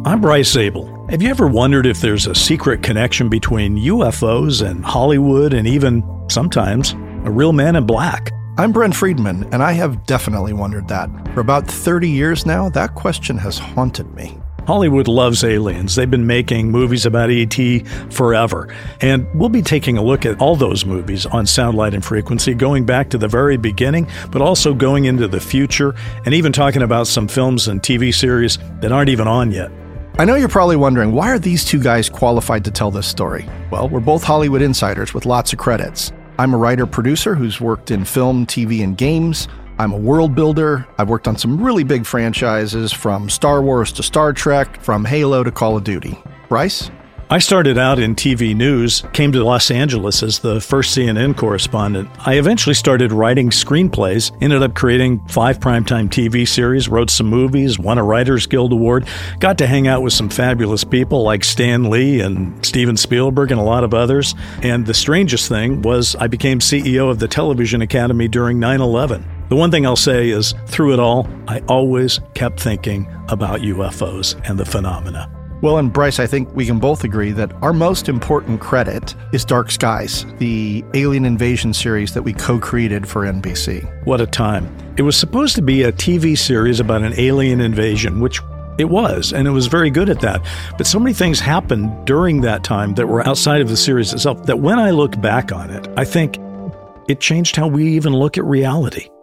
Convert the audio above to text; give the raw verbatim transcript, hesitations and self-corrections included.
I'm Bryce Zabel. Have you ever wondered if there's a secret connection between U F Os and Hollywood and even, sometimes, a real man in black? I'm Brent Friedman, and I have definitely wondered that. For about thirty years now, that question has haunted me. Hollywood loves aliens. They've been making movies about E T forever. And we'll be taking a look at all those movies on Sound, Light, and Frequency, going back to the very beginning, but also going into the future, and even talking about some films and T V series that aren't even on yet. I know you're probably wondering, why are these two guys qualified to tell this story? Well, we're both Hollywood insiders with lots of credits. I'm a writer-producer who's worked in film, T V, and games. I'm a world builder. I've worked on some really big franchises, from Star Wars to Star Trek, from Halo to Call of Duty. Bryce? I started out in T V news, came to Los Angeles as the first C N N correspondent. I eventually started writing screenplays, ended up creating five primetime T V series, wrote some movies, won a Writers Guild Award, got to hang out with some fabulous people like Stan Lee and Steven Spielberg and a lot of others. And the strangest thing was I became C E O of the Television Academy during nine eleven. The one thing I'll say is, through it all, I always kept thinking about U F Os and the phenomena. Well, and Bryce, I think we can both agree that our most important credit is Dark Skies, the alien invasion series that we co-created for N B C. What a time. It was supposed to be a T V series about an alien invasion, which it was, and it was very good at that. But so many things happened during that time that were outside of the series itself that when I look back on it, I think it changed how we even look at reality.